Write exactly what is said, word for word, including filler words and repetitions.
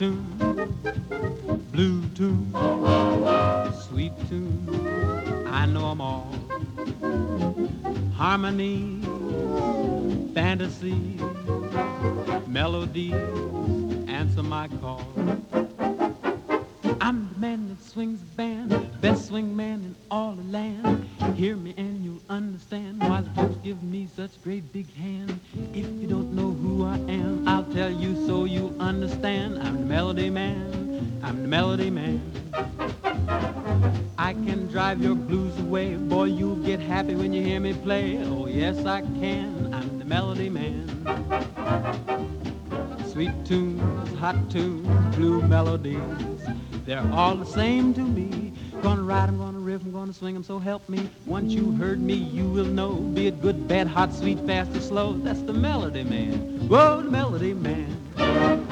tune, blue tune, sweet tune, I know 'em all. Harmony, fantasy, melody, answer my call. I'm the man that swings the band, best swing man in all the land. Hear me and you'll understand why the folks give me such great big hand. If you don't know who I am, I'll tell you so you'll understand. I'm the melody man, I'm the melody man. I can drive your blues away, boy, you'll get happy when you hear me play. Oh yes, I can, I'm the melody man. Sweet tunes, hot tunes, blue melodies, they're all the same to me. Gonna ride 'em, gonna riff 'em, gonna swing 'em, so help me. Once you heard me, you will know. Be it good, bad, hot, sweet, fast, or slow, that's the melody man. Whoa, the melody man.